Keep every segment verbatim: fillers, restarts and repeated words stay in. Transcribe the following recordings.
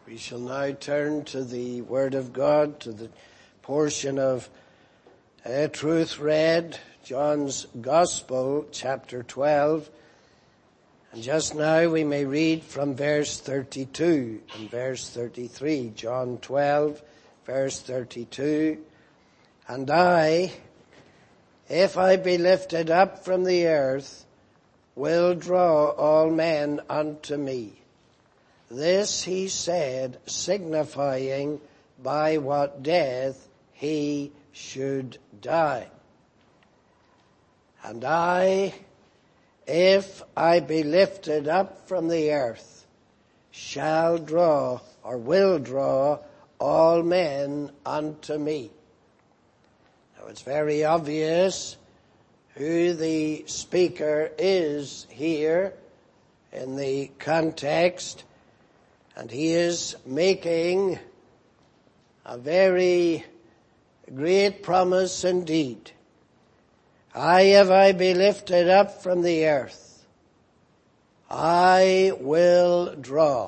We shall now turn to the Word of God, to the portion of uh, truth read, John's Gospel, chapter twelve. And just now we may read from verse thirty-two and verse thirty-three. John twelve, verse thirty-two. And I, if I be lifted up from the earth, will draw all men unto me. This he said, signifying by what death he should die. And I, if I be lifted up from the earth, shall draw, or will draw, all men unto me. Now it's very obvious who the speaker is here in the context. And he is making a very great promise indeed. I, if I be lifted up from the earth, I will draw.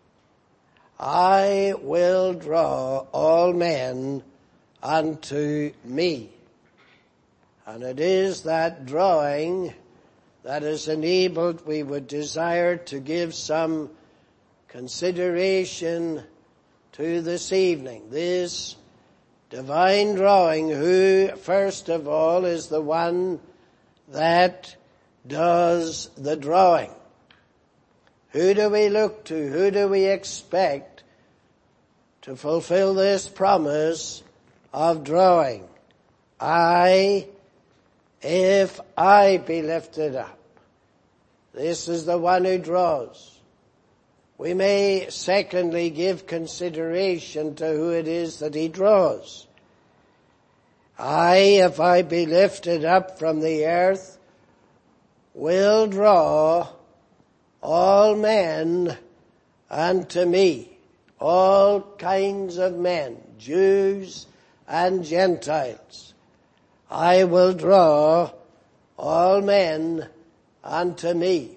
I will draw all men unto me. And it is that drawing that is enabled, we would desire to give some consideration to this evening. This divine drawing, who first of all is the one that does the drawing. Who do we look to? Who do we expect to fulfill this promise of drawing? I, if I be lifted up. This is the one who draws. We may secondly give consideration to who it is that he draws. I, if I be lifted up from the earth, will draw all men unto me. All kinds of men, Jews and Gentiles. I will draw all men unto me.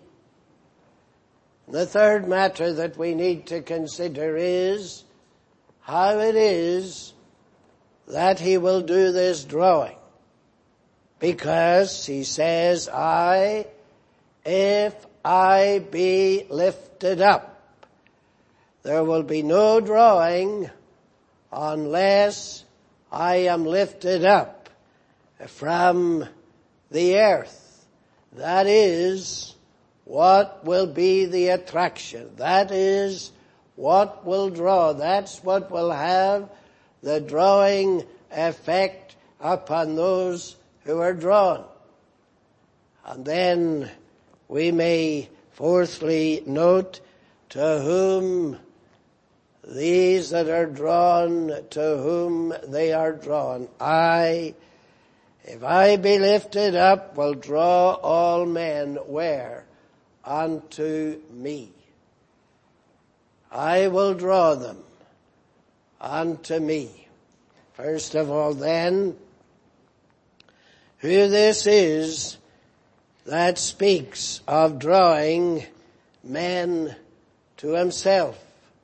The third matter that we need to consider is how it is that he will do this drawing. Because he says, I, if I be lifted up. There will be no drawing unless I am lifted up from the earth. That is what will be the attraction. That is what will draw. That's what will have the drawing effect upon those who are drawn. And then we may fourthly note to whom these that are drawn, to whom they are drawn. I, if I be lifted up, will draw all men where? Unto me. I will draw them unto me. First of all then, who this is that speaks of drawing men to himself.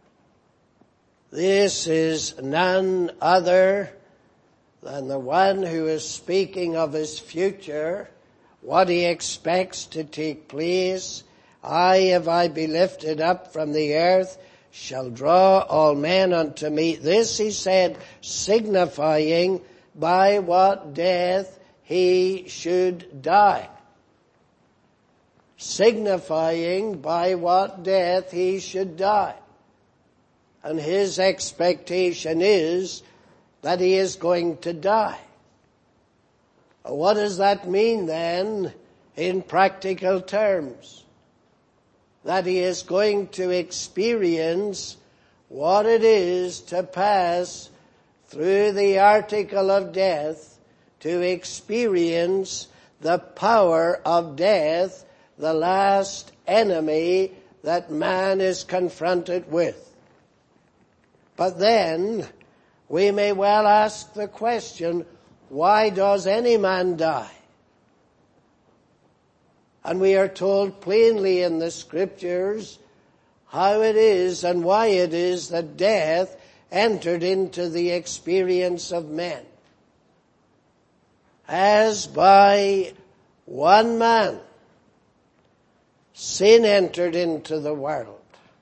This is none other than the one who is speaking of his future, what he expects to take place. I, if I be lifted up from the earth, shall draw all men unto me. This he said, signifying by what death he should die. Signifying by what death he should die. And his expectation is that he is going to die. What does that mean then in practical terms? That he is going to experience what it is to pass through the article of death, to experience the power of death, the last enemy that man is confronted with. But then we may well ask the question, why does any man die? And we are told plainly in the scriptures how it is and why it is that death entered into the experience of men. As by one man, sin entered into the world.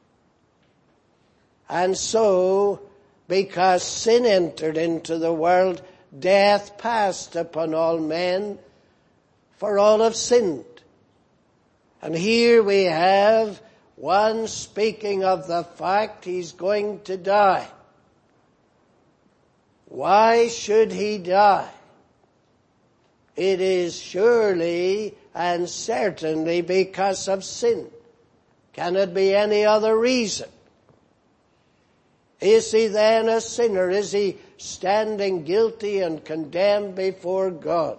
And so, because sin entered into the world, death passed upon all men, for all have sinned. And here we have one speaking of the fact he's going to die. Why should he die? It is surely and certainly because of sin. Can it be any other reason? Is he then a sinner? Is he standing guilty and condemned before God?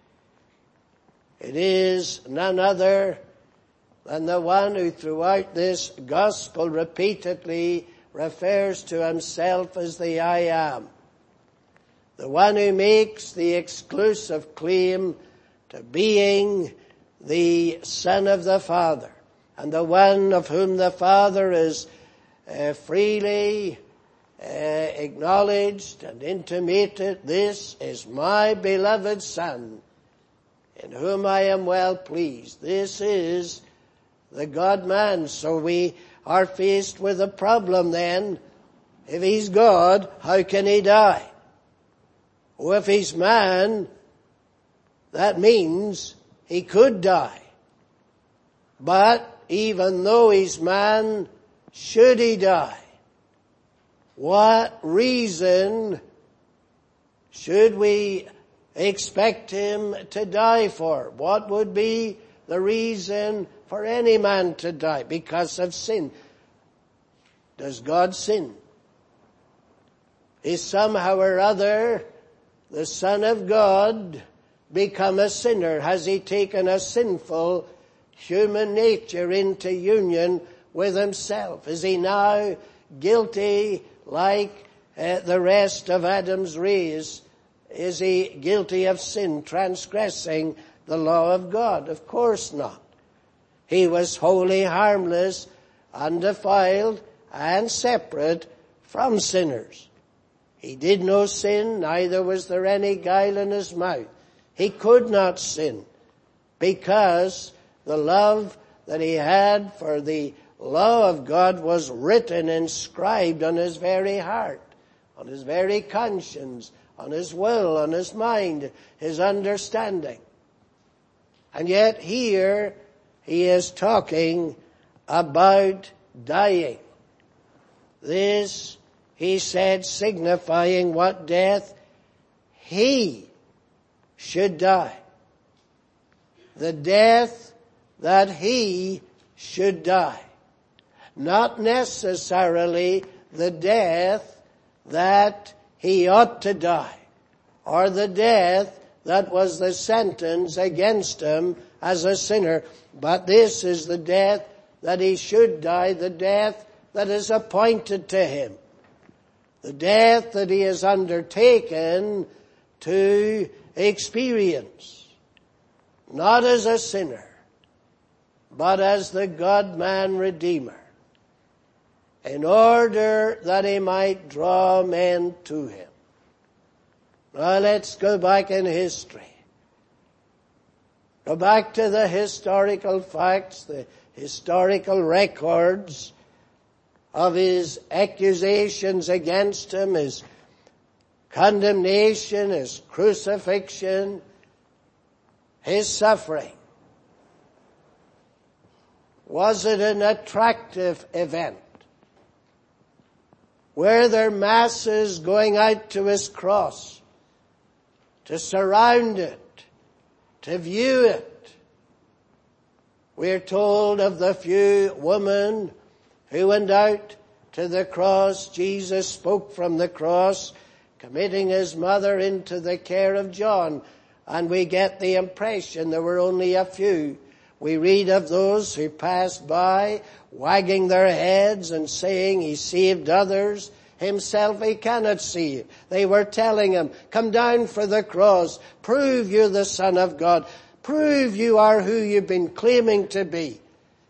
It is none other than the one who throughout this gospel repeatedly refers to himself as the I Am. The one who makes the exclusive claim to being the Son of the Father, and the one of whom the Father is uh, freely uh, acknowledged and intimated, this is my beloved Son, in whom I am well pleased. This is the God-man. So we are faced with a problem then. If he's God, how can he die? Well, if he's man, that means he could die. But even though he's man, should he die? What reason should we expect him to die for? What would be the reason for any man to die? Because of sin. Does God sin? Is somehow or other the Son of God become a sinner? Has he taken a sinful human nature into union with himself? Is he now guilty like uh, the rest of Adam's race? Is he guilty of sin, transgressing the law of God? Of course not. He was wholly harmless, undefiled, and separate from sinners. He did no sin, neither was there any guile in his mouth. He could not sin because the love that he had for the law of God was written, inscribed on his very heart, on his very conscience, on his will, on his mind, his understanding. And yet here he is talking about dying. This, he said, signifying what death? He should die. The death that he should die. Not necessarily the death that he ought to die, or the death that was the sentence against him as a sinner, but this is the death that he should die, the death that is appointed to him, the death that he has undertaken to experience, not as a sinner, but as the God-man Redeemer, in order that he might draw men to him. Now let's go back in history. Go back to the historical facts, the historical records of his accusations against him, his condemnation, his crucifixion, his suffering. Was it an attractive event? Were there masses going out to his cross, to surround it, to view it? We're told of the few women who went out to the cross. Jesus spoke from the cross, committing his mother into the care of John. And we get the impression there were only a few. We read of those who passed by, wagging their heads and saying he saved others. Himself he cannot save. They were telling him, come down for the cross. Prove you're the Son of God. Prove you are who you've been claiming to be.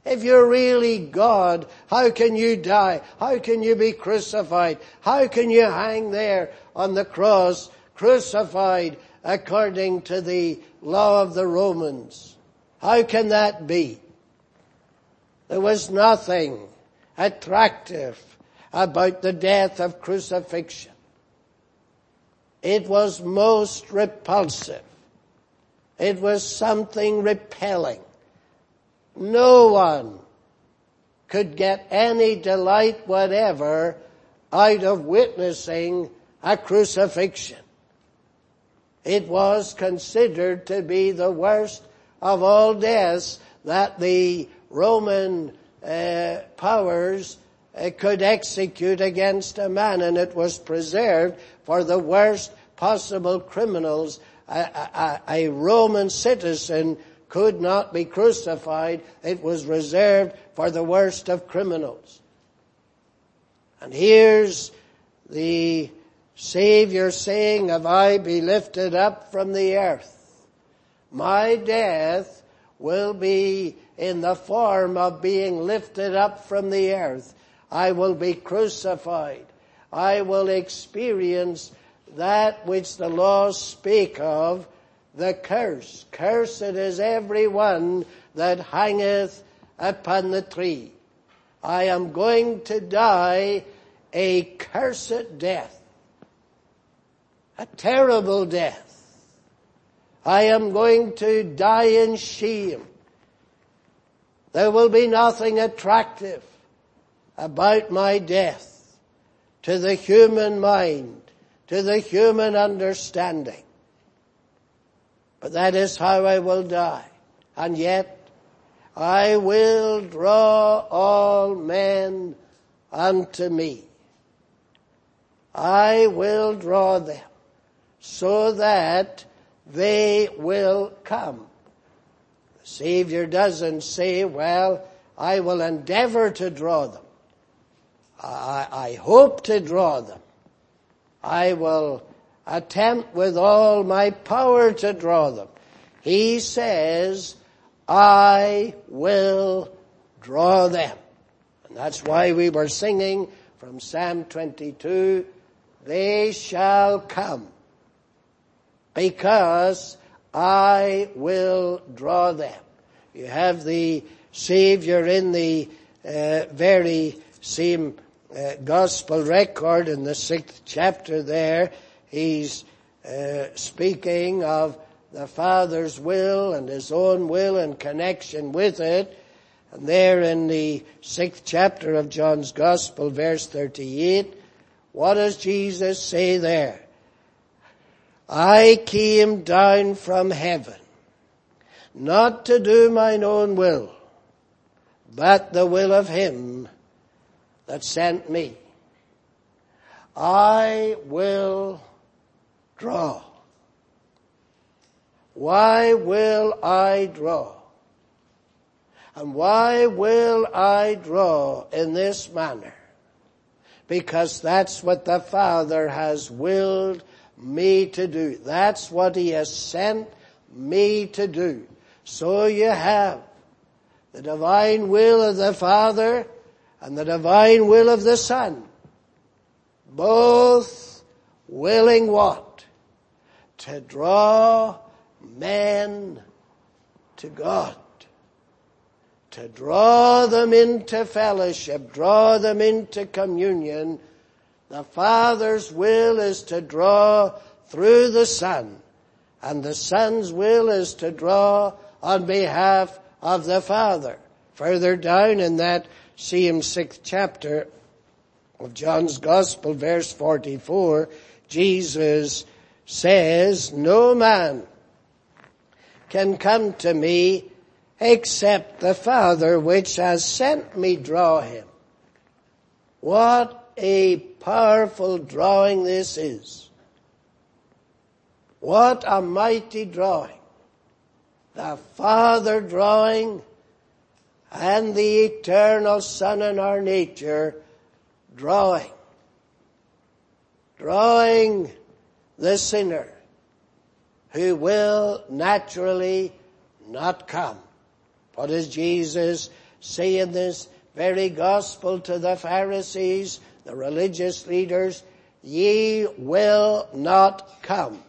If you're really God, how can you die? How can you be crucified? How can you hang there on the cross, crucified according to the law of the Romans? How can that be? There was nothing attractive about the death of crucifixion. It was most repulsive. It was something repelling. No one could get any delight whatever out of witnessing a crucifixion. It was considered to be the worst of all deaths that the Roman uh, powers uh, could execute against a man, and it was preserved for the worst possible criminals. A, a, a Roman citizen could not be crucified. It was reserved for the worst of criminals. And here's the Savior saying, "If I be lifted up from the earth, my death will be in the form of being lifted up from the earth. I will be crucified. I will experience that which the laws speak of, the curse. Cursed is every one that hangeth upon the tree. I am going to die a cursed death, a terrible death. I am going to die in shame. There will be nothing attractive about my death to the human mind, to the human understanding. But that is how I will die. And yet, I will draw all men unto me. I will draw them so that they will come. The Savior doesn't say, well, I will endeavor to draw them. I, I hope to draw them. I will attempt with all my power to draw them. He says, I will draw them. And that's why we were singing from Psalm twenty-two, they shall come, because I will draw them. You have the Savior in the uh, very same uh, gospel record in the sixth chapter there. He's uh, speaking of the Father's will and his own will in connection with it. And there in the sixth chapter of John's Gospel, verse thirty-eight, what does Jesus say there? I came down from heaven, not to do mine own will, but the will of him that sent me. I will draw. Why will I draw? And why will I draw in this manner? Because that's what the Father has willed me to do. That's what he has sent me to do. So you have the divine will of the Father and the divine will of the Son, both willing what? To draw men to God. To draw them into fellowship, draw them into communion. The Father's will is to draw through the Son, and the Son's will is to draw on behalf of the Father. Further down in that same sixth chapter of John's Gospel, verse forty-four, Jesus says, no man can come to me except the Father which has sent me draw him. What a powerful drawing this is. What a mighty drawing. The Father drawing and the eternal Son in our nature drawing. Drawing the sinner who will naturally not come. What does Jesus saying this very gospel to the Pharisees, the religious leaders, ye will not come.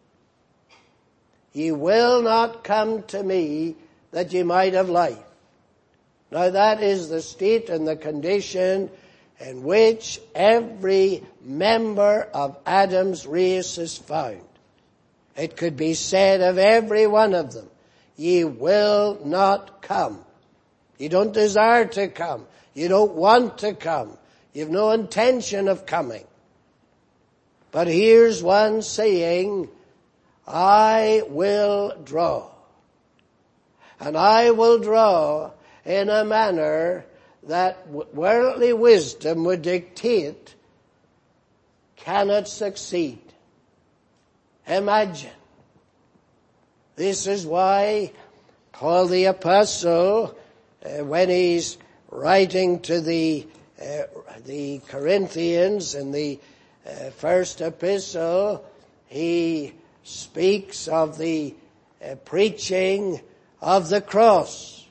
Ye will not come to me that ye might have life. Now that is the state and the condition in which every member of Adam's race is found. It could be said of every one of them, ye will not come. You don't desire to come. You don't want to come. You've no intention of coming. But here's one saying, I will draw. And I will draw in a manner that worldly wisdom would dictate cannot succeed. Imagine. This is why Paul the Apostle, uh, when he's writing to the uh, the Corinthians in the uh, first epistle, he speaks of the uh, preaching of the cross.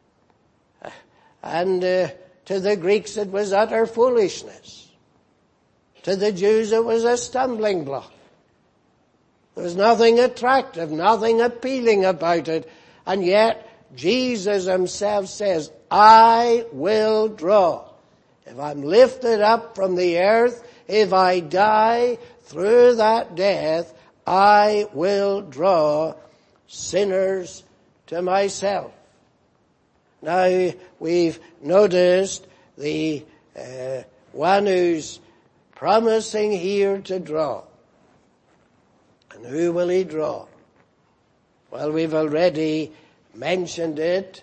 And uh, to the Greeks it was utter foolishness. To the Jews it was a stumbling block. There was nothing attractive, nothing appealing about it. And yet Jesus himself says, I will draw. If I'm lifted up from the earth, if I die through that death, I will draw sinners to myself. Now, we've noticed the uh, one who's promising here to draw. And who will he draw? Well, we've already mentioned it.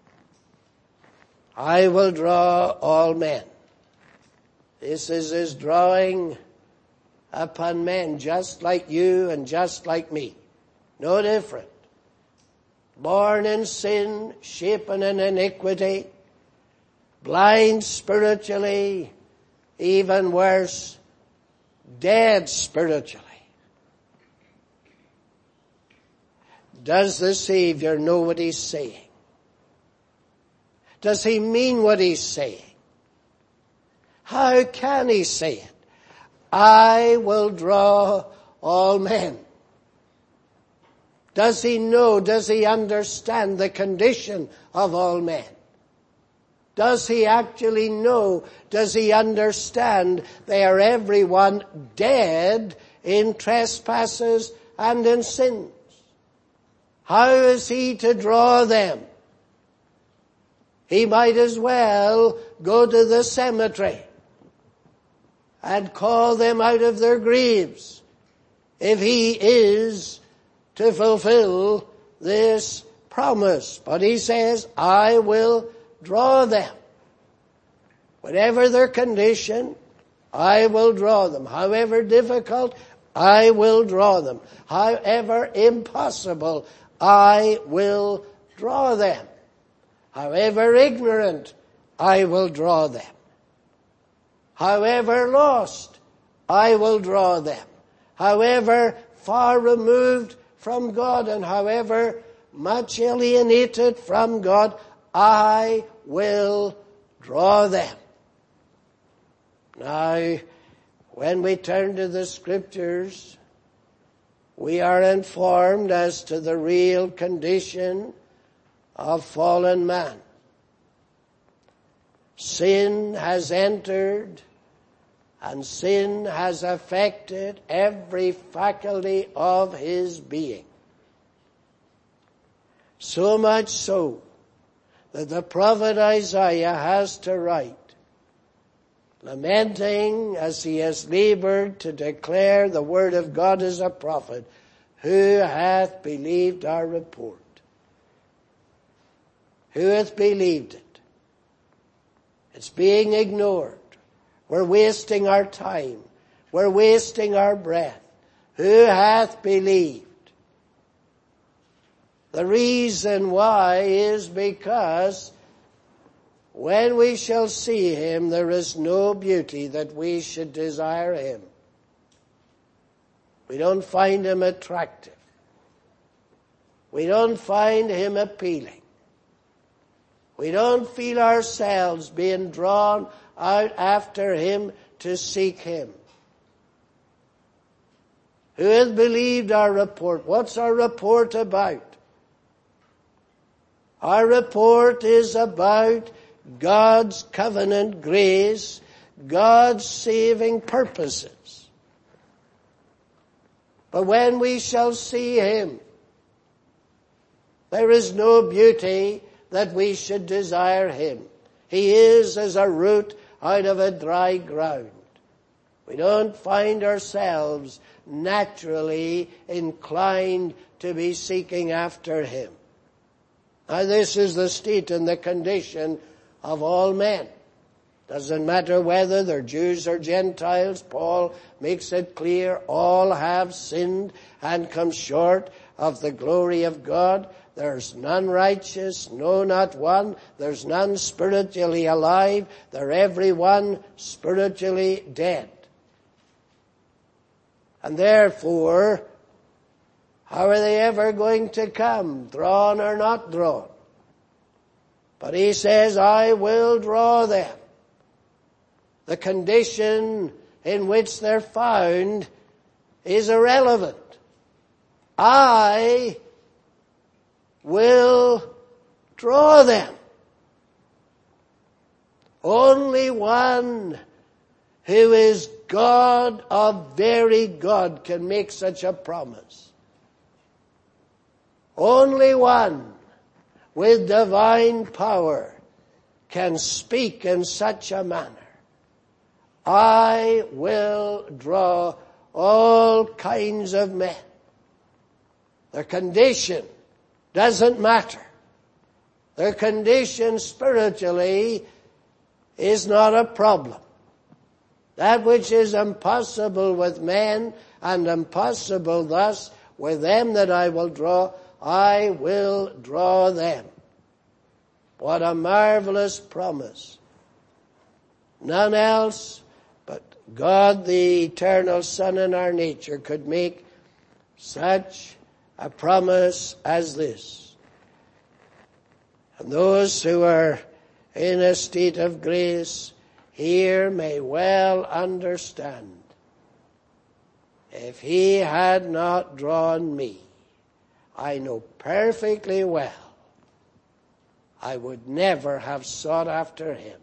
I will draw all men. This is his drawing upon men just like you and just like me. No different. Born in sin, shapen in iniquity, blind spiritually, even worse, dead spiritually. Does the Savior know what he's saying? Does he mean what he's saying? How can he say it? I will draw all men. Does he know, does he understand the condition of all men? Does he actually know, does he understand they are everyone dead in trespasses and in sins? How is he to draw them? He might as well go to the cemetery and call them out of their graves if he is to fulfill this promise. But he says, I will draw them. Whatever their condition, I will draw them. However difficult, I will draw them. However impossible, I will draw them. However ignorant, I will draw them. However lost, I will draw them. However far removed from God and however much alienated from God, I will draw them. Now, when we turn to the Scriptures, we are informed as to the real condition of fallen man. Sin has entered, and sin has affected every faculty of his being. So much so that the prophet Isaiah has to write, lamenting as he has labored to declare the word of God as a prophet, who hath believed our report? Who hath believed it? It's being ignored. We're wasting our time. We're wasting our breath. Who hath believed? The reason why is because when we shall see him, there is no beauty that we should desire him. We don't find him attractive. We don't find him appealing. We don't feel ourselves being drawn out after him to seek him. Who hath believed our report? What's our report about? Our report is about God's covenant grace, God's saving purposes. But when we shall see him, there is no beauty that we should desire him. He is as a root out of a dry ground. We don't find ourselves naturally inclined to be seeking after him. Now this is the state and the condition of all men. Doesn't matter whether they're Jews or Gentiles. Paul makes it clear all have sinned and come short of the glory of God. There's none righteous, no, not one. There's none spiritually alive. They're every one spiritually dead. And therefore, how are they ever going to come, drawn or not drawn? But he says, I will draw them. The condition in which they're found is irrelevant. I will draw them. Only one who is God of very God can make such a promise. Only one with divine power can speak in such a manner. I will draw all kinds of men. Their condition doesn't matter. Their condition spiritually is not a problem. That which is impossible with men and impossible thus with them that I will draw, I will draw them. What a marvelous promise. None else but God, the eternal Son in our nature, could make such a promise as this. And those who are in a state of grace here may well understand. If he had not drawn me, I know perfectly well I would never have sought after him.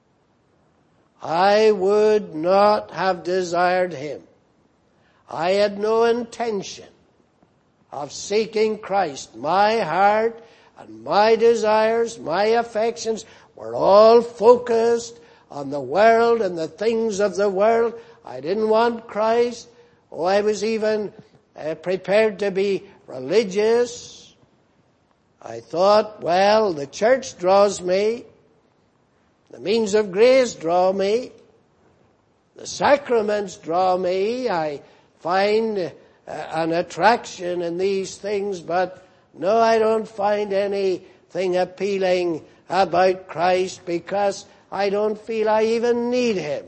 I would not have desired him. I had no intention of seeking Christ. My heart and my desires, my affections were all focused on the world and the things of the world. I didn't want Christ. Oh, I was even uh, prepared to be religious. I thought, well, the church draws me. The means of grace draw me. The sacraments draw me. I find uh, an attraction in these things, but no, I don't find anything appealing about Christ because I don't feel I even need him.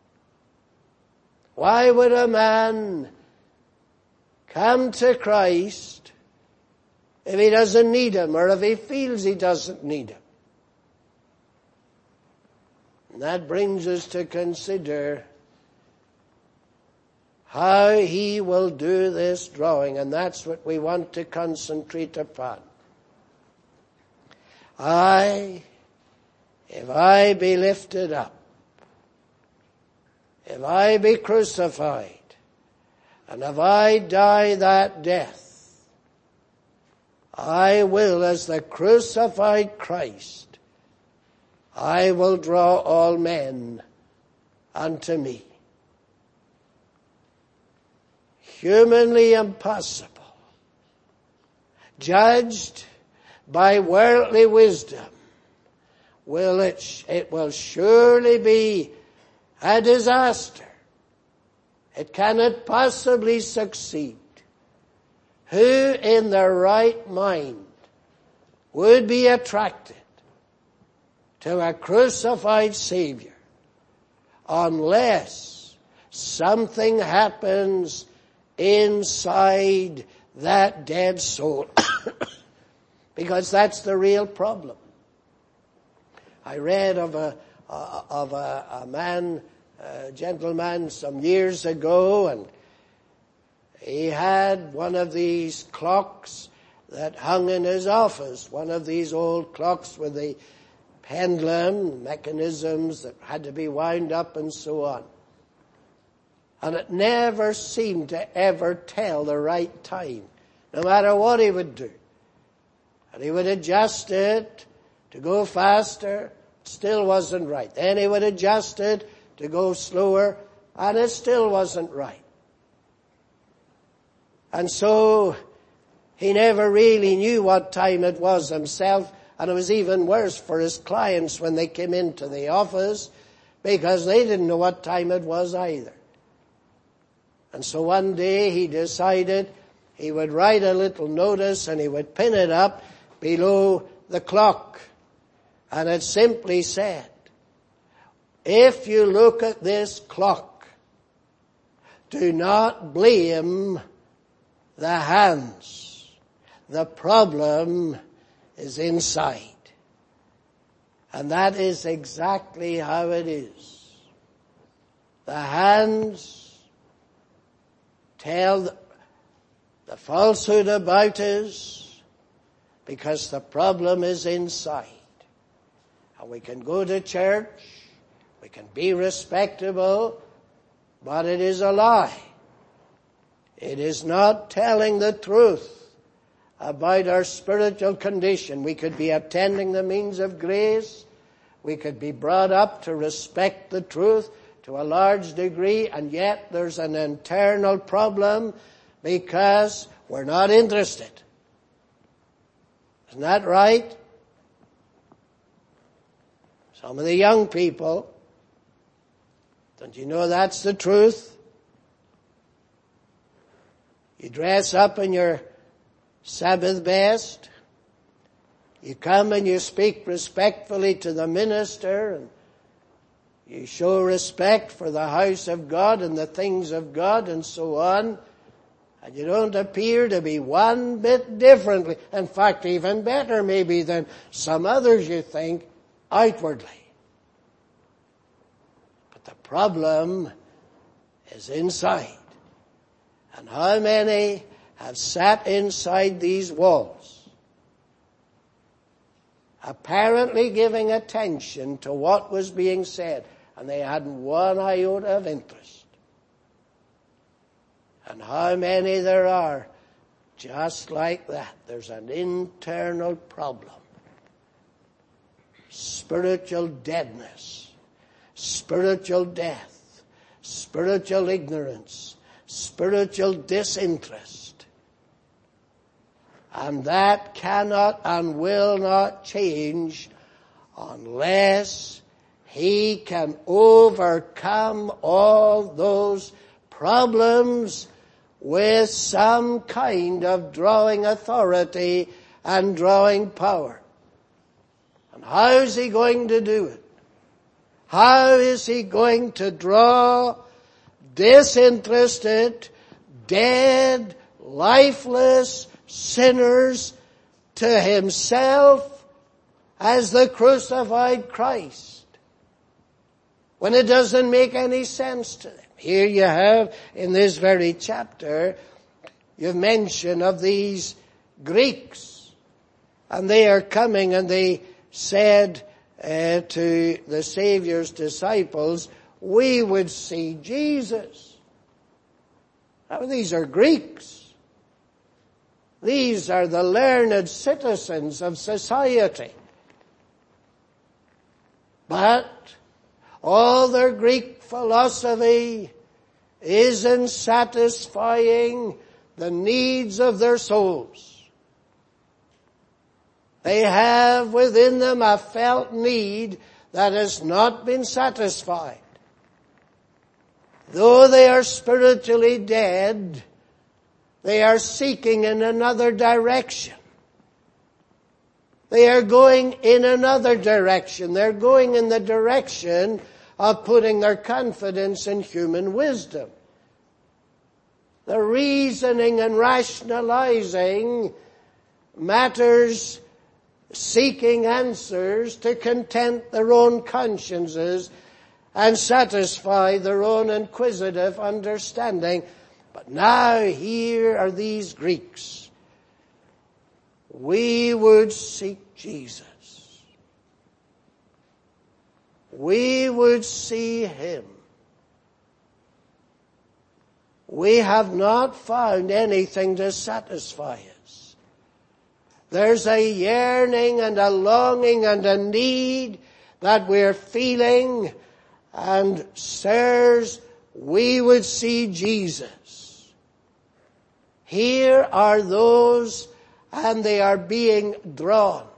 Why would a man come to Christ if he doesn't need him or if he feels he doesn't need him? And that brings us to consider how he will do this drawing, and that's what we want to concentrate upon. I, if I be lifted up, if I be crucified, and if I die that death, I will, as the crucified Christ, I will draw all men unto me. Humanly impossible. Judged by worldly wisdom, will it, it will surely be a disaster. It cannot possibly succeed. Who in their right mind would be attracted to a crucified Savior unless something happens inside that dead soul? Because that's the real problem. I read of a, uh, of a, a man, a gentleman some years ago, and he had one of these clocks that hung in his office, one of these old clocks with the pendulum mechanisms that had to be wound up and so on. And it never seemed to ever tell the right time, no matter what he would do. And he would adjust it to go faster, it still wasn't right. Then he would adjust it to go slower, and it still wasn't right. And so he never really knew what time it was himself, and it was even worse for his clients when they came into the office, because they didn't know what time it was either. And so one day he decided he would write a little notice and he would pin it up below the clock. And it simply said, if you look at this clock, do not blame the hands. The problem is inside. And that is exactly how it is. The hands tell the, the falsehood about us because the problem is inside. And we can go to church, we can be respectable, but it is a lie. It is not telling the truth about our spiritual condition. We could be attending the means of grace. We could be brought up to respect the truth to a large degree, and yet there's an internal problem because we're not interested. Isn't that right? Some of the young people, don't you know that's the truth? You dress up in your Sabbath best. You come and you speak respectfully to the minister, and you show respect for the house of God and the things of God and so on. And you don't appear to be one bit differently. In fact, even better maybe than some others you think outwardly. But the problem is inside. And how many have sat inside these walls, apparently giving attention to what was being said, and they hadn't one iota of interest? And how many there are just like that. There's an internal problem. Spiritual deadness, spiritual death, spiritual ignorance, spiritual disinterest. And that cannot and will not change unless he can overcome all those problems with some kind of drawing authority and drawing power. And how is he going to do it? How is he going to draw disinterested, dead, lifeless sinners to himself as the crucified Christ, when it doesn't make any sense to them? Here you have, in this very chapter, you've mention of these Greeks, and they are coming, and they said uh, to the Savior's disciples, we would see Jesus. Now, these are Greeks. These are the learned citizens of society. But all their Greek philosophy isn't satisfying the needs of their souls. They have within them a felt need that has not been satisfied. Though they are spiritually dead, they are seeking in another direction. They are going in another direction. They're going in the direction of putting their confidence in human wisdom. They're reasoning and rationalizing matters seeking answers to content their own consciences and satisfy their own inquisitive understanding. But now here are these Greeks. We would seek Jesus. We would see him. We have not found anything to satisfy us. There's a yearning and a longing and a need that we're feeling, and sirs, we would see Jesus. Here are those, and they are being drawn.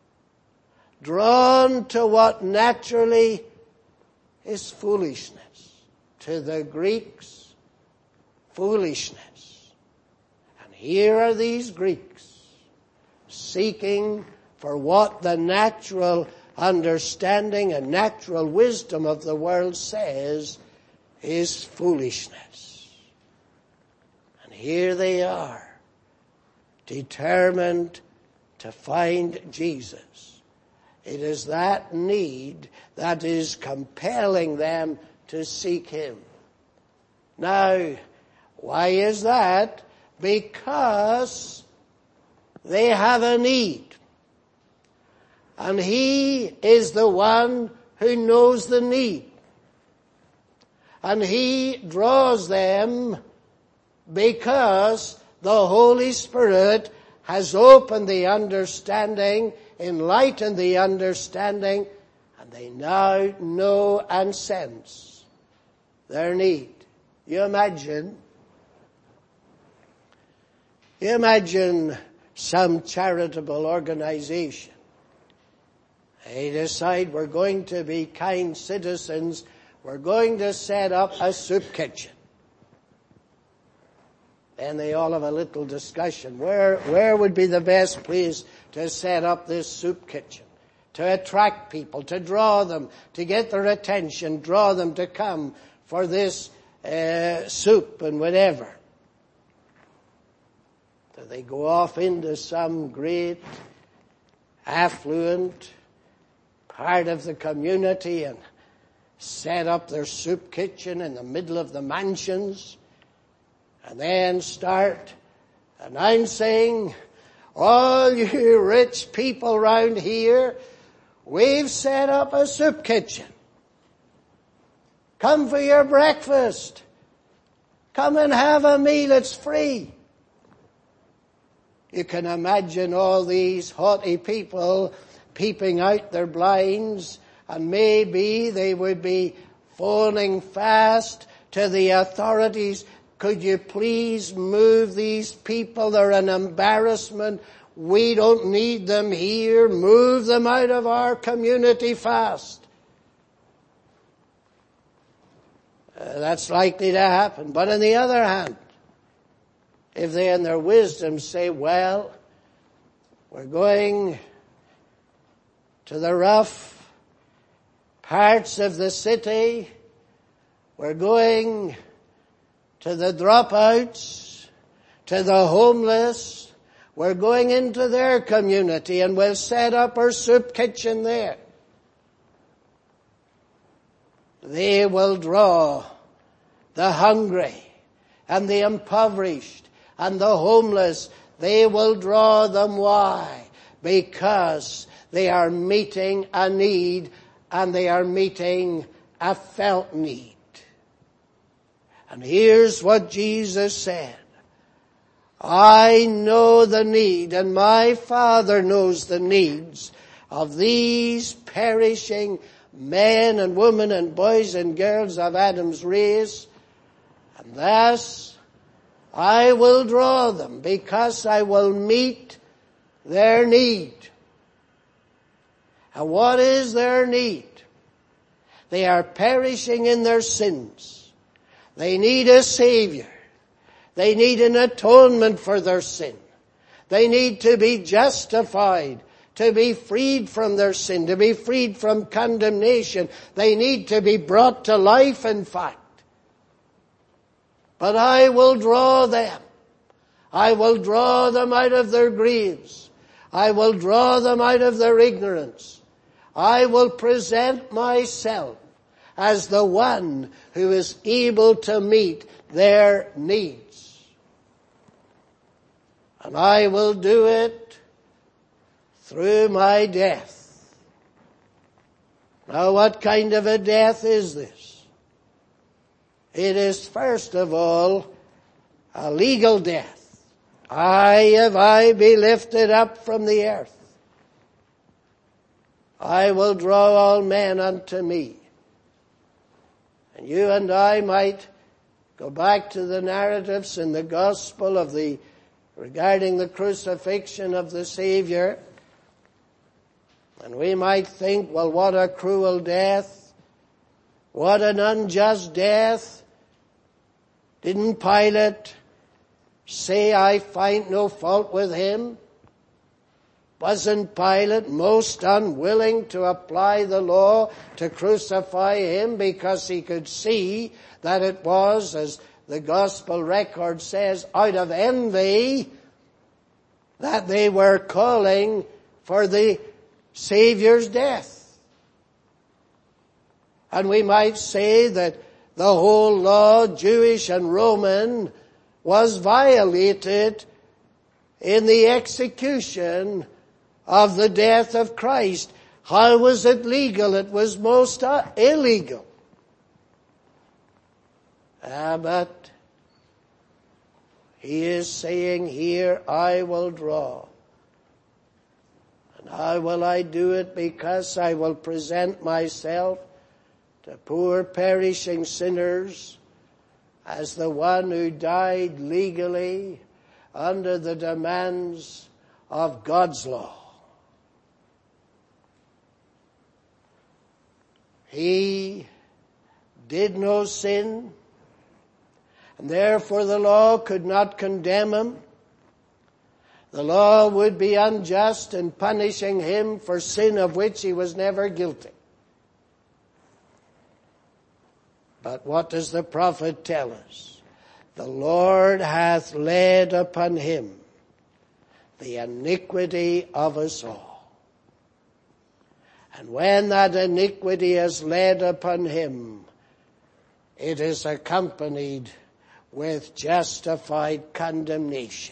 Drawn to what naturally is foolishness. To the Greeks, foolishness. And here are these Greeks seeking for what the natural understanding and natural wisdom of the world says is foolishness. And here they are, determined to find Jesus. It is that need that is compelling them to seek him. Now, why is that? Because they have a need. And he is the one who knows the need. And he draws them because the Holy Spirit has opened the understanding, enlightened the understanding, and they now know and sense their need. You imagine, you imagine some charitable organization. They decide we're going to be kind citizens. We're going to set up a soup kitchen. Then they all have a little discussion. Where, where would be the best place to set up this soup kitchen? To attract people, to draw them, to get their attention, draw them to come for this uh, soup and whatever. So they go off into some great, affluent part of the community and set up their soup kitchen in the middle of the mansions, and then start announcing, all you rich people round here, we've set up a soup kitchen. Come for your breakfast. Come and have a meal, it's free. You can imagine all these haughty people peeping out their blinds, and maybe they would be phoning fast to the authorities. Could you please move these people? They're an embarrassment. We don't need them here. Move them out of our community fast. Uh, that's likely to happen. But on the other hand, if they in their wisdom say, well, we're going to the rough parts of the city, we're going to the dropouts, to the homeless, we're going into their community and we'll set up our soup kitchen there. They will draw the hungry and the impoverished and the homeless. They will draw them. Why? Because they are meeting a need, and they are meeting a felt need. And here's what Jesus said. I know the need, and my Father knows the needs of these perishing men and women and boys and girls of Adam's race. And thus I will draw them, because I will meet their need. And what is their need? They are perishing in their sins. They need a Savior. They need an atonement for their sin. They need to be justified, to be freed from their sin, to be freed from condemnation. They need to be brought to life, in fact. But I will draw them. I will draw them out of their graves. I will draw them out of their ignorance. I will present myself as the one who is able to meet their needs. And I will do it through my death. Now, what kind of a death is this? It is first of all a legal death. I, if I be lifted up from the earth, I will draw all men unto me. And you and I might go back to the narratives in the gospel of the, regarding the crucifixion of the Savior, and we might think, well, what a cruel death. What an unjust death. Didn't Pilate say, I find no fault with him? Wasn't Pilate most unwilling to apply the law to crucify him because he could see that it was, as the gospel record says, out of envy that they were calling for the Savior's death? And we might say that the whole law, Jewish and Roman, was violated in the execution of the death of Christ. How was it legal? It was most uh, illegal. Ah, but he is saying here, I will draw. And how will I do it? Because I will present myself to poor perishing sinners as the one who died legally under the demands of God's law. He did no sin, and therefore the law could not condemn him. The law would be unjust in punishing him for sin of which he was never guilty. But what does the prophet tell us? The Lord hath laid upon him the iniquity of us all. And when that iniquity is laid upon him, it is accompanied with justified condemnation.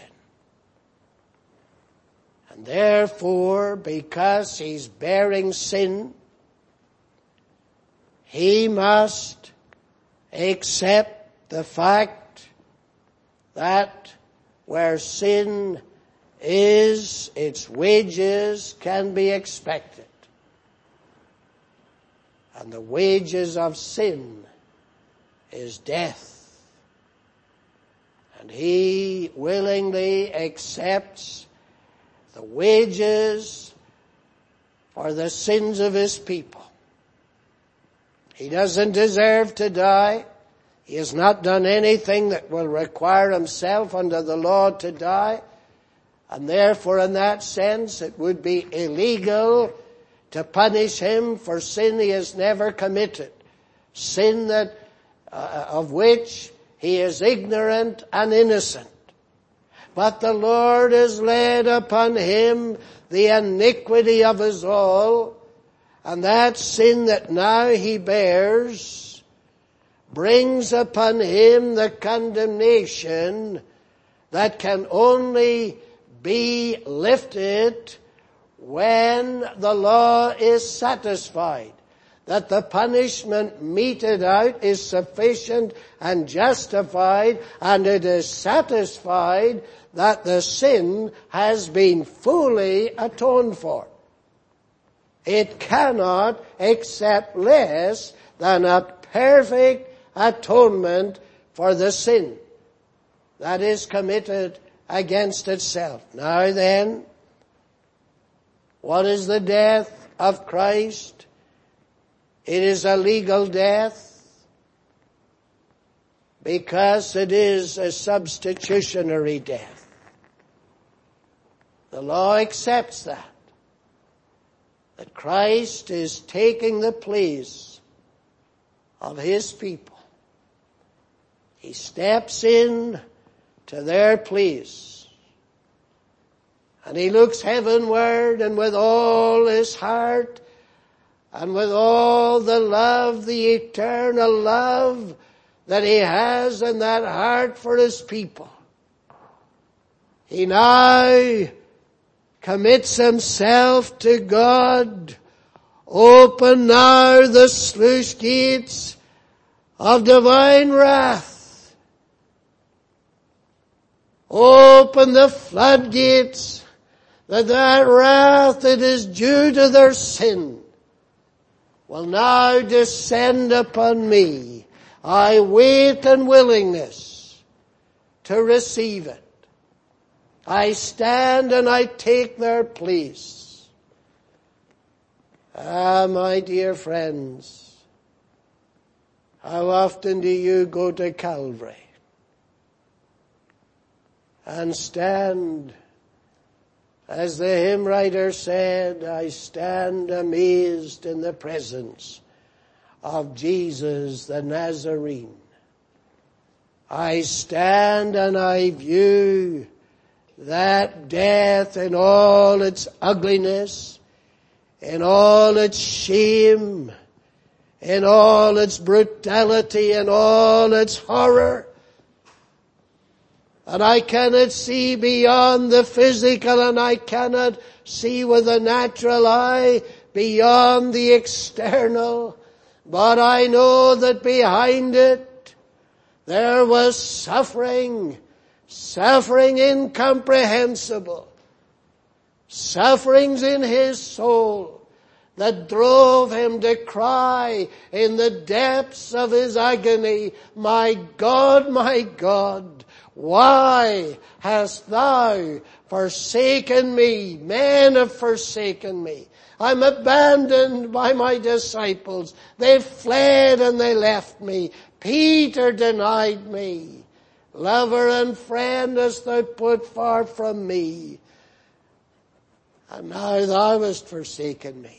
And therefore, because he's bearing sin, he must accept the fact that where sin is, its wages can be expected. And the wages of sin is death. And he willingly accepts the wages for the sins of his people. He doesn't deserve to die. He has not done anything that will require himself under the law to die. And therefore, in that sense, it would be illegal to punish him for sin he has never committed. Sin that, uh, of which he is ignorant and innocent. But the Lord has laid upon him the iniquity of us all, and that sin that now he bears brings upon him the condemnation that can only be lifted when the law is satisfied, that the punishment meted out is sufficient and justified, and it is satisfied that the sin has been fully atoned for. It cannot accept less than a perfect atonement for the sin that is committed against itself. Now then, what is the death of Christ? It is a legal death because it is a substitutionary death. The law accepts that. That Christ is taking the place of his people. He steps in to their place. And he looks heavenward, and with all his heart and with all the love, the eternal love that he has in that heart for his people, he now commits himself to God. Open now the sluice gates of divine wrath. Open the floodgates, that that wrath that is due to their sin will now descend upon me. I wait in willingness to receive it. I stand and I take their place. Ah, my dear friends, how often do you go to Calvary and stand, as the hymn writer said, I stand amazed in the presence of Jesus the Nazarene. I stand and I view that death in all its ugliness, in all its shame, in all its brutality, in all its horror. And I cannot see beyond the physical, and I cannot see with the natural eye beyond the external. But I know that behind it there was suffering, suffering incomprehensible, sufferings in his soul that drove him to cry in the depths of his agony, my God, my God, why hast thou forsaken me? Men have forsaken me. I'm abandoned by my disciples. They fled and they left me. Peter denied me. Lover and friend hast thou put far from me. And now thou hast forsaken me.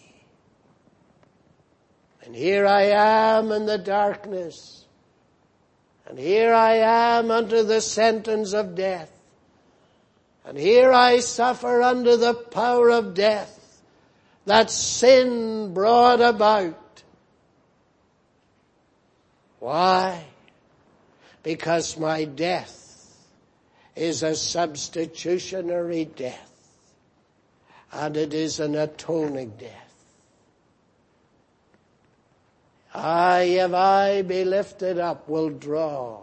And here I am in the darkness. And here I am under the sentence of death. And here I suffer under the power of death that sin brought about. Why? Because my death is a substitutionary death. And it is an atoning death. I, if I be lifted up, will draw.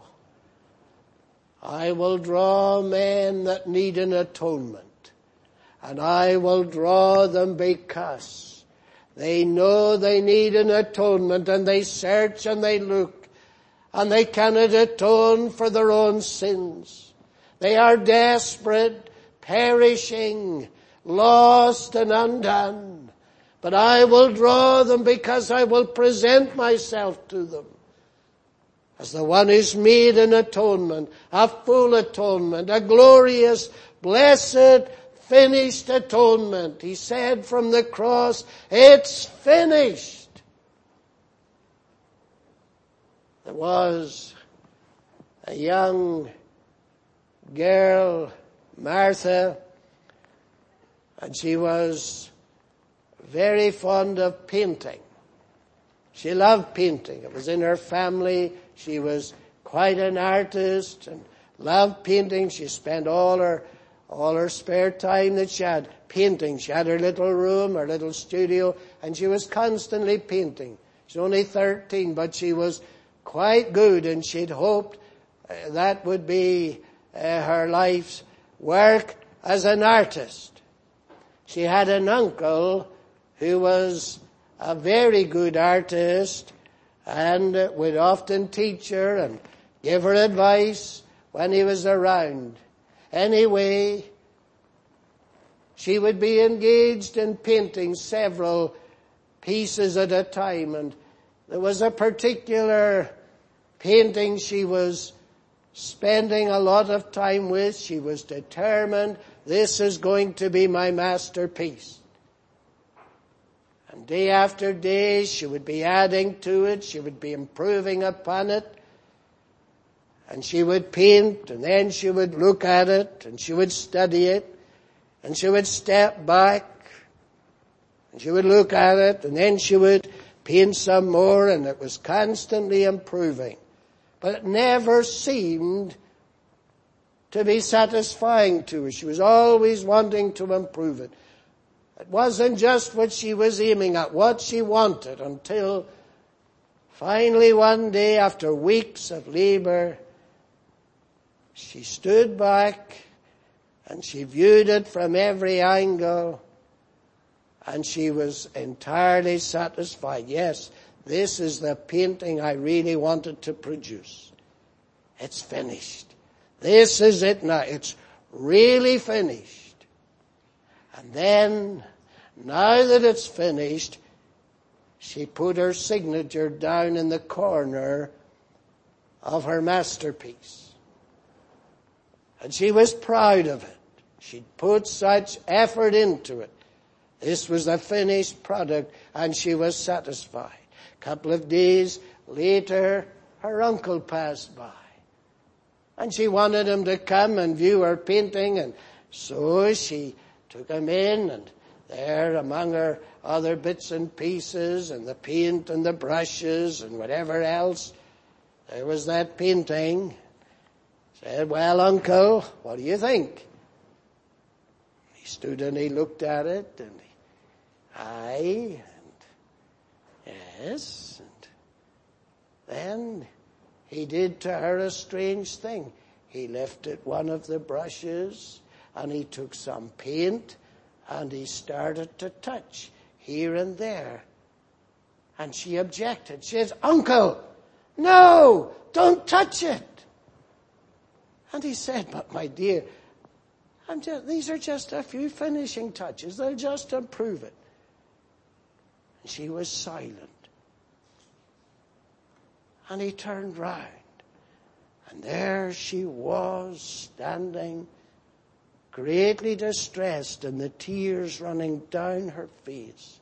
I will draw men that need an atonement. And I will draw them because they know they need an atonement, and they search and they look and they cannot atone for their own sins. They are desperate, perishing, lost and undone. But I will draw them because I will present myself to them as the one who's made an atonement, a full atonement, a glorious, blessed, finished atonement. He said from the cross, it's finished. There was a young girl, Martha, and she was very fond of painting. She loved painting. It was in her family. She was quite an artist and loved painting. She spent all her all her spare time that she had painting. She had her little room, her little studio, and she was constantly painting. She's only thirteen, but she was quite good, and she'd hoped uh, that would be uh, her life's work as an artist. She had an uncle who was a very good artist and uh, would often teach her and give her advice when he was around. Anyway, she would be engaged in painting several pieces at a time, and there was a particular painting she was spending a lot of time with. She was determined, this is going to be my masterpiece. And day after day she would be adding to it, she would be improving upon it. And she would paint, and then she would look at it, and she would study it. And she would step back, and she would look at it, and then she would paint some more, and it was constantly improving. But it never seemed to be satisfying to her. She was always wanting to improve it. It wasn't just what she was aiming at, what she wanted, until finally one day, after weeks of labor, she stood back and she viewed it from every angle, and she was entirely satisfied. Yes, this is the painting I really wanted to produce. It's finished. This is it now. It's really finished. And then, now that it's finished, she put her signature down in the corner of her masterpiece. And she was proud of it. She'd put such effort into it. This was the finished product, and she was satisfied. A couple of days later, her uncle passed by. And she wanted him to come and view her painting, and so she took him in, and there among her other bits and pieces, and the paint and the brushes and whatever else, there was that painting. Said, "Well, Uncle, what do you think?" He stood and he looked at it, and he, aye, and yes, and then he did to her a strange thing. He lifted one of the brushes, and he took some paint, and he started to touch here and there. And she objected. She said, "Uncle, no, don't touch it." And he said, "But my dear, I'm just, these are just a few finishing touches. They'll just improve it." And she was silent. And he turned round. And there she was, standing, greatly distressed, and the tears running down her face.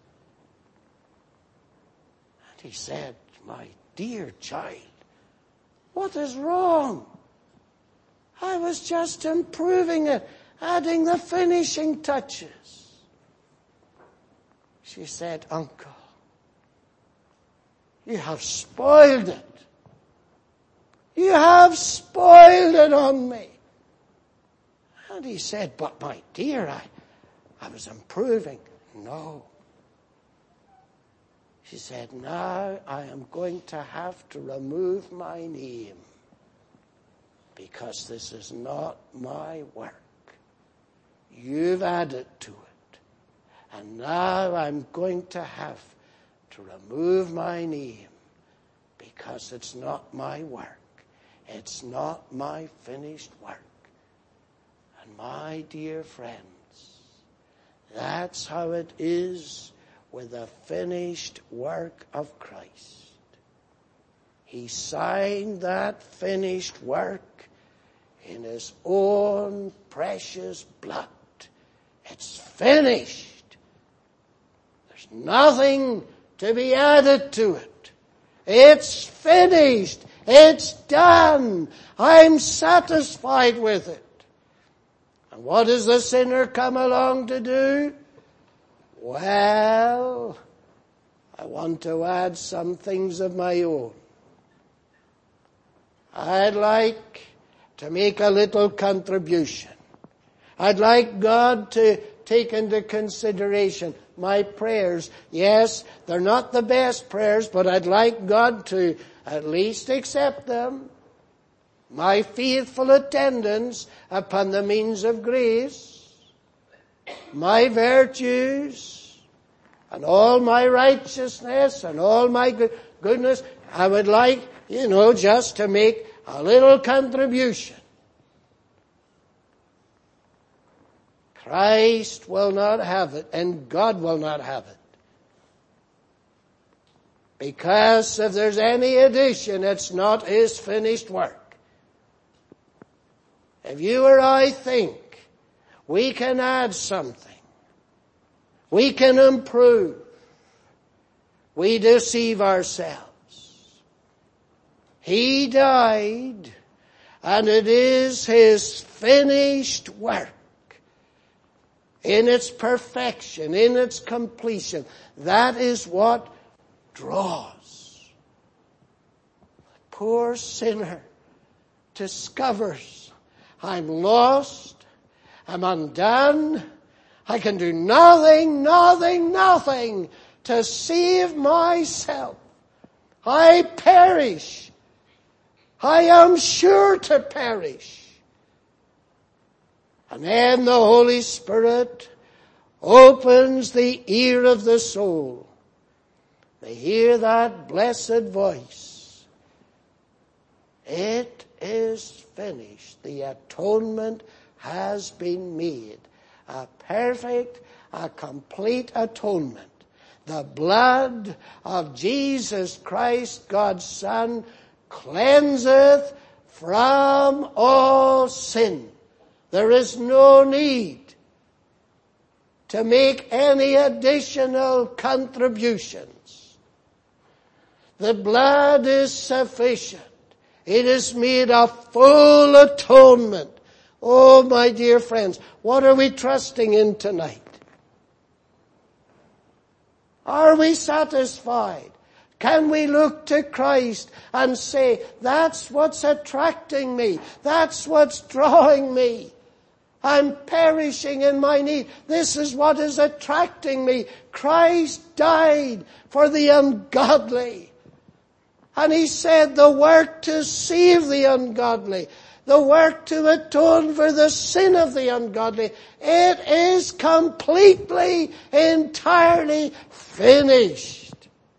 And he said, "My dear child, what is wrong? I was just improving it, adding the finishing touches." She said, "Uncle, you have spoiled it. You have spoiled it on me." And he said, "But my dear, I, I was improving." "No." She said, "Now I am going to have to remove my name, because this is not my work. You've added to it. And now I'm going to have to remove my name, because it's not my work. It's not my finished work." And my dear friends, that's how it is with the finished work of Christ. He signed that finished work in his own precious blood. It's finished. There's nothing to be added to it. It's finished. It's done. I'm satisfied with it. And what does the sinner come along to do? Well, I want to add some things of my own. I'd like to make a little contribution. I'd like God to take into consideration my prayers. Yes, they're not the best prayers, but I'd like God to at least accept them. My faithful attendance upon the means of grace, my virtues, and all my righteousness, and all my good, goodness. I would like, you know, just to make a little contribution. Christ will not have it, and God will not have it. Because if there's any addition, it's not his finished work. If you or I think we can add something, we can improve, we deceive ourselves. He died, and it is his finished work. in its perfection, in its completion. That is what draws. The poor sinner discovers, I'm lost, I'm undone, I can do nothing, nothing, nothing to save myself. I perish. I am sure to perish. And then the Holy Spirit opens the ear of the soul. They hear that blessed voice. It is finished. The atonement has been made. A perfect, a complete atonement. The blood of Jesus Christ, God's Son, cleanseth from all sin. There is no need to make any additional contributions. The blood is sufficient. It has made a full atonement. Oh, my dear friends, what are we trusting in tonight? Are we satisfied? Can we look to Christ and say, that's what's attracting me. That's what's drawing me. I'm perishing in my need. This is what is attracting me. Christ died for the ungodly. And he said the work to save the ungodly, the work to atone for the sin of the ungodly, it is completely, entirely finished.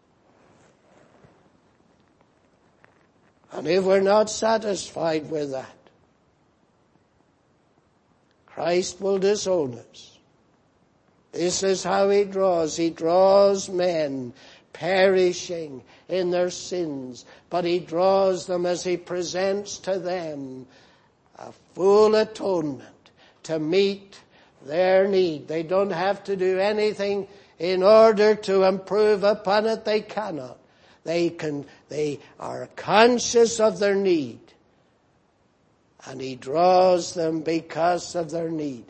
And if we're not satisfied with that, Christ will disown us. This is how he draws. He draws men perishing in their sins, but he draws them as he presents to them a full atonement to meet their need. They don't have to do anything in order to improve upon it. They cannot. They can, they are conscious of their need. And he draws them because of their need.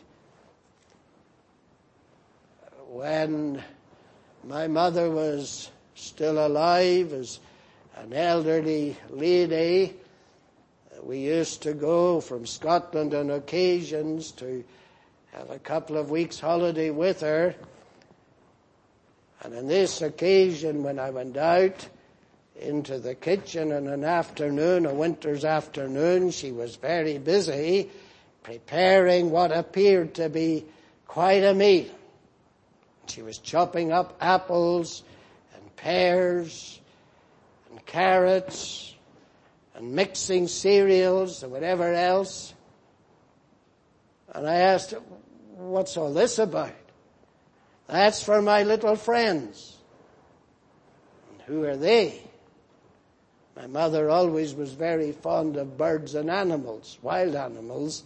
When my mother was still alive as an elderly lady, we used to go from Scotland on occasions to have a couple of weeks holiday with her. And on this occasion, when I went out into the kitchen in an afternoon, a winter's afternoon, she was very busy preparing what appeared to be quite a meal. She was chopping up apples and pears and carrots and mixing cereals and whatever else. And I asked her, what's all this about? That's for my little friends. And who are they? My mother always was very fond of birds and animals, wild animals.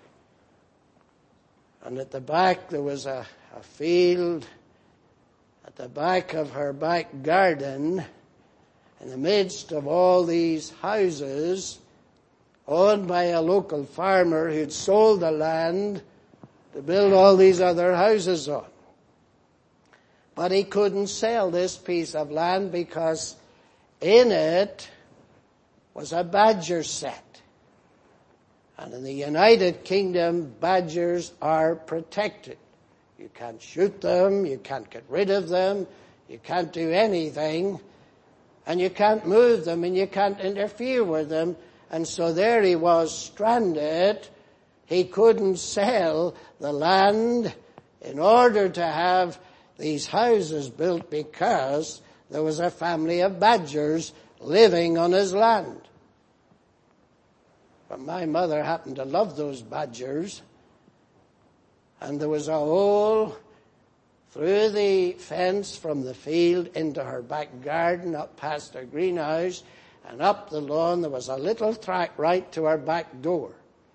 And at the back there was a, a field at the back of her back garden, in the midst of all these houses owned by a local farmer who'd sold the land to build all these other houses on. But he couldn't sell this piece of land because in it was a badger set. And in the United Kingdom, badgers are protected. You can't shoot them, you can't get rid of them, you can't do anything, and you can't move them and you can't interfere with them. And so there he was stranded. He couldn't sell the land in order to have these houses built because there was a family of badgers living on his land. But my mother happened to love those badgers. And there was a hole through the fence from the field into her back garden, up past her greenhouse, and up the lawn. There was a little track right to her back door.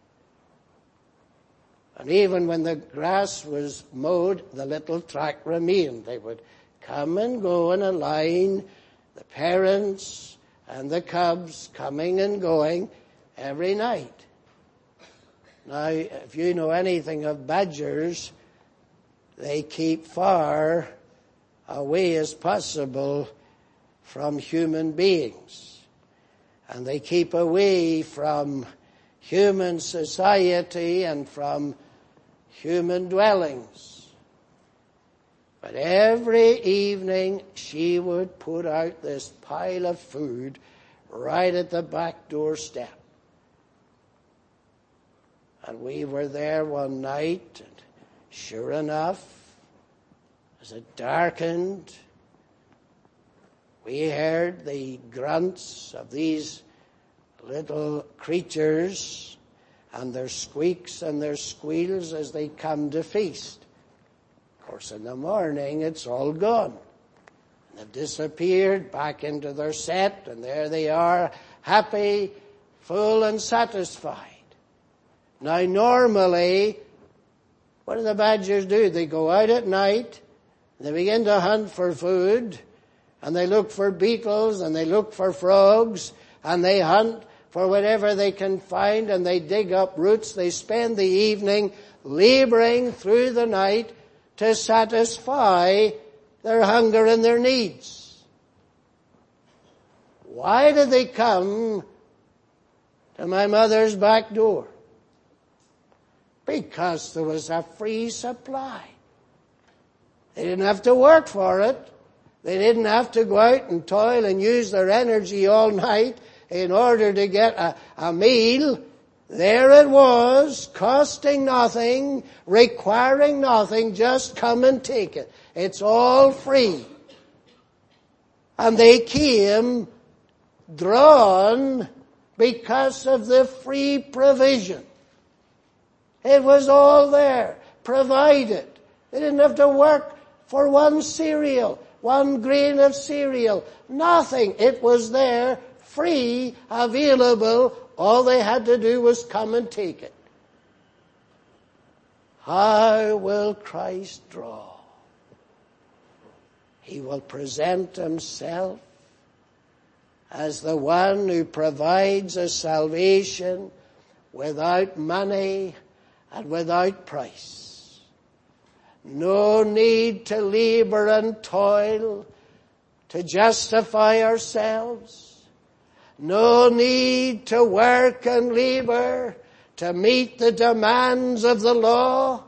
And even when the grass was mowed, the little track remained. They would come and go in a line, the parents and the cubs coming and going every night. Now, if you know anything of badgers, they keep far away as possible from human beings. And they keep away from human society and from human dwellings. But every evening she would put out this pile of food right at the back doorstep. And we were there one night, and sure enough, as it darkened, we heard the grunts of these little creatures and their squeaks and their squeals as they come to feast. Of course, in the morning, it's all gone. And they've disappeared back into their set, and there they are, happy, full, and satisfied. Now, normally, what do the badgers do? They go out at night, they begin to hunt for food, and they look for beetles, and they look for frogs, and they hunt for whatever they can find, and they dig up roots. They spend the evening laboring through the night to satisfy their hunger and their needs. Why did they come to my mother's back door? Because there was a free supply. They didn't have to work for it. They didn't have to go out and toil and use their energy all night in order to get a, a meal. There it was, costing nothing, requiring nothing, just come and take it. It's all free. And they came drawn because of the free provision. It was all there, provided. They didn't have to work for one cereal, one grain of cereal, nothing. It was there, free, available. All they had to do was come and take it. How will Christ draw? He will present himself as the one who provides a salvation without money and without price. No need to labor and toil to justify ourselves. No need to work and labor to meet the demands of the law.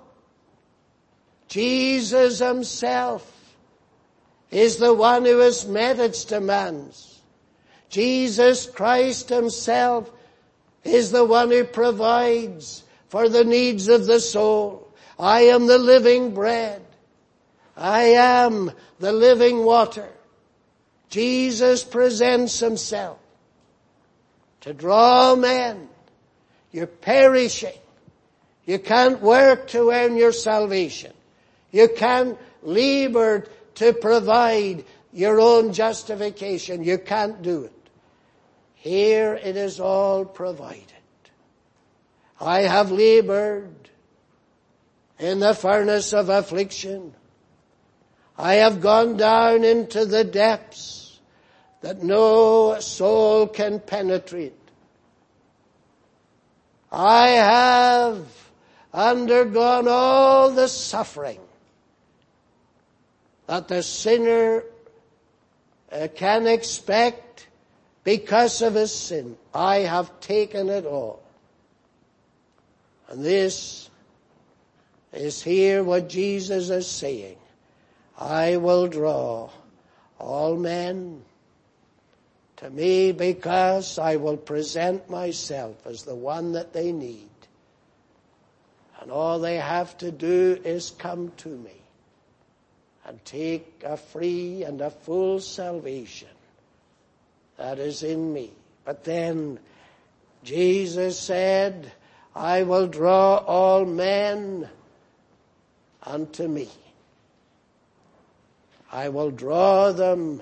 Jesus himself is the one who has met its demands. Jesus Christ himself is the one who provides for the needs of the soul. I am the living bread. I am the living water. Jesus presents himself to draw men. You're perishing. You can't work to earn your salvation. You can't labor to provide your own justification. You can't do it. Here it is all provided. I have labored in the furnace of affliction. I have gone down into the depths that no soul can penetrate. I have undergone all the suffering that the sinner uh, can expect because of his sin. I have taken it all. And this is here what Jesus is saying. I will draw all men to me because I will present myself as the one that they need. And all they have to do is come to me and take a free and a full salvation that is in me. But then Jesus said, I will draw all men unto me. I will draw them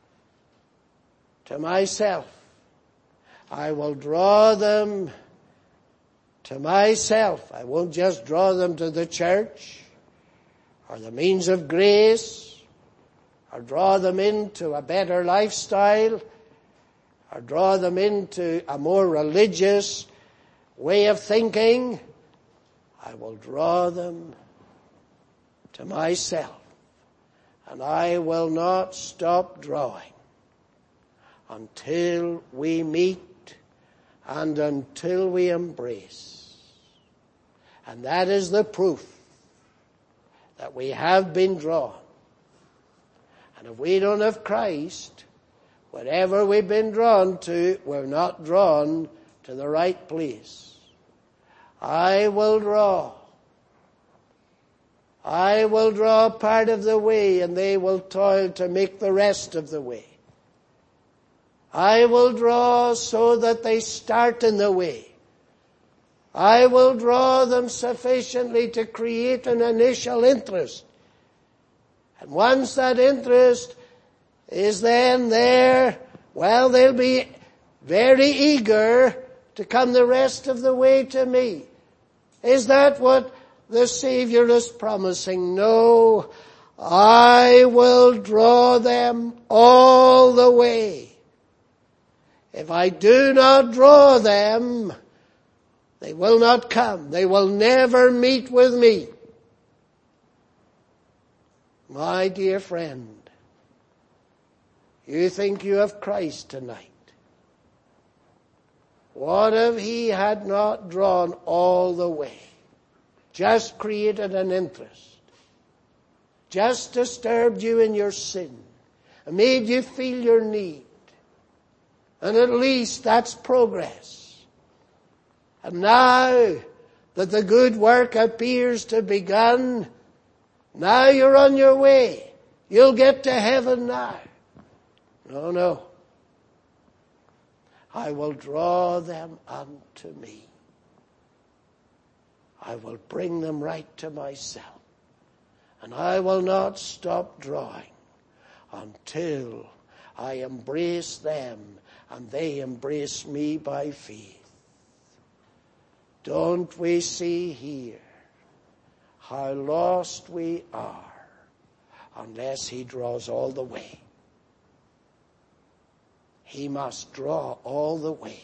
to myself. I will draw them to myself. I won't just draw them to the church or the means of grace or draw them into a better lifestyle or draw them into a more religious way of thinking. I will draw them to myself. And I will not stop drawing until we meet and until we embrace. And that is the proof that we have been drawn. And if we don't have Christ, whatever we've been drawn to, we're not drawn to the right place. I will draw. I will draw part of the way, and they will toil to make the rest of the way. I will draw so that they start in the way. I will draw them sufficiently to create an initial interest. And once that interest is then there, well, they'll be very eager to come the rest of the way to me. Is that what the Savior is promising? No, I will draw them all the way. If I do not draw them, they will not come. They will never meet with me. My dear friend, you think you have Christ tonight. What if he had not drawn all the way? Just created an interest. Just disturbed you in your sin. And made you feel your need. And at least that's progress. And now that the good work appears to have begun, now you're on your way. You'll get to heaven now. No, no. I will draw them unto me. I will bring them right to myself. And I will not stop drawing until I embrace them and they embrace me by faith. Don't we see here how lost we are unless he draws all the way? He must draw all the way.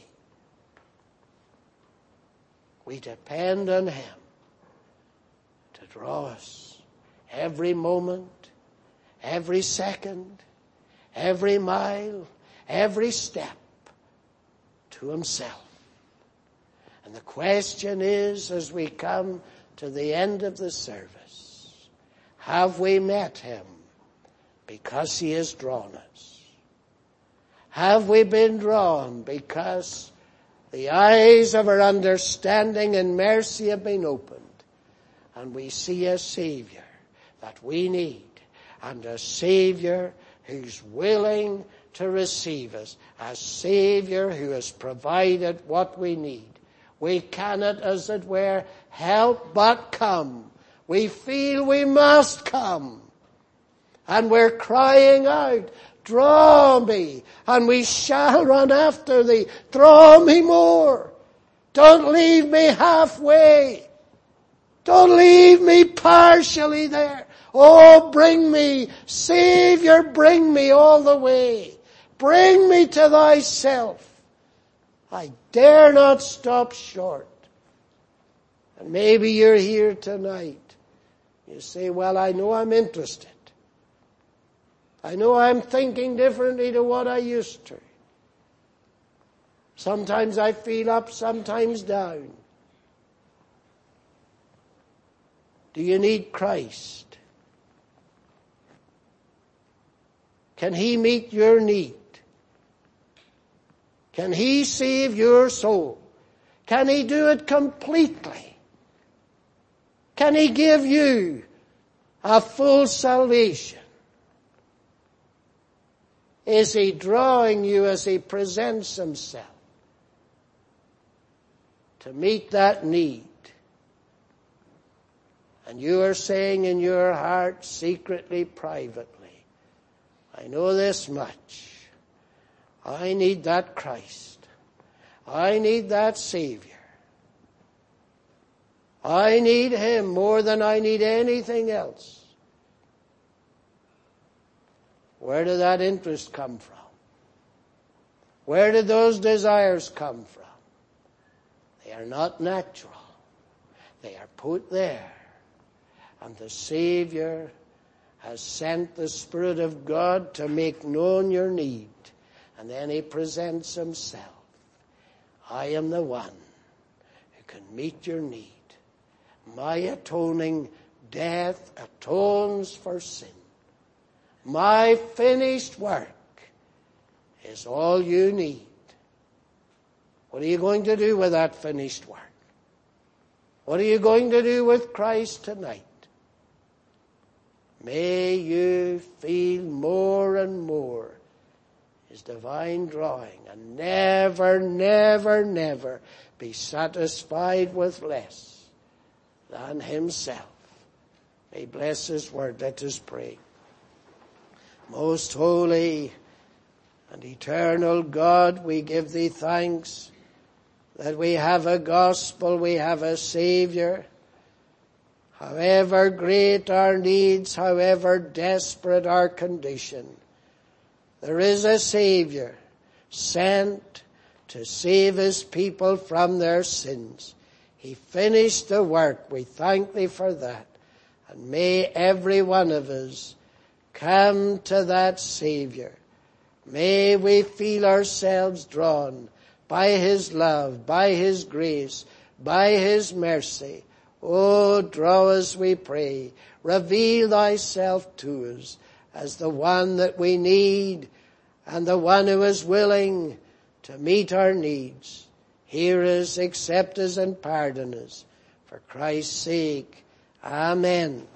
We depend on him to draw us every moment, every second, every mile, every step to himself. And the question is, as we come to the end of the service, have we met him because he has drawn us? Have we been drawn because the eyes of our understanding and mercy have been opened, and we see a Savior that we need, and a Savior who's willing to receive us, a Savior who has provided what we need. We cannot, as it were, help but come. We feel we must come. And we're crying out, draw me, and we shall run after thee. Draw me more. Don't leave me halfway. Don't leave me partially there. Oh, bring me, Savior, bring me all the way. Bring me to thyself. I dare not stop short. And maybe you're here tonight. You say, well, I know I'm interested. I know I'm thinking differently to what I used to. Sometimes I feel up, sometimes down. Do you need Christ? Can he meet your need? Can he save your soul? Can he do it completely? Can he give you a full salvation? Is he drawing you as he presents himself to meet that need? And you are saying in your heart, secretly, privately, I know this much. I need that Christ. I need that Savior. I need him more than I need anything else. Where did that interest come from? Where did those desires come from? They are not natural. They are put there And the Savior has sent the Spirit of God to make known your need. And then he presents himself. I am the one who can meet your need. My atoning death atones for sin. My finished work is all you need. What are you going to do with that finished work? What are you going to do with Christ tonight? May you feel more and more his divine drawing and never, never, never be satisfied with less than himself. May he bless his word. Let us pray. Most holy and eternal God, we give thee thanks that we have a gospel, we have a Savior. However great our needs, however desperate our condition, there is a Savior sent to save his people from their sins. He finished the work. We thank thee for that. And may every one of us come to that Savior. May we feel ourselves drawn by his love, by his grace, by his mercy. Oh, draw us, we pray. Reveal thyself to us as the one that we need and the one who is willing to meet our needs. Hear us, accept us, and pardon us. For Christ's sake. Amen.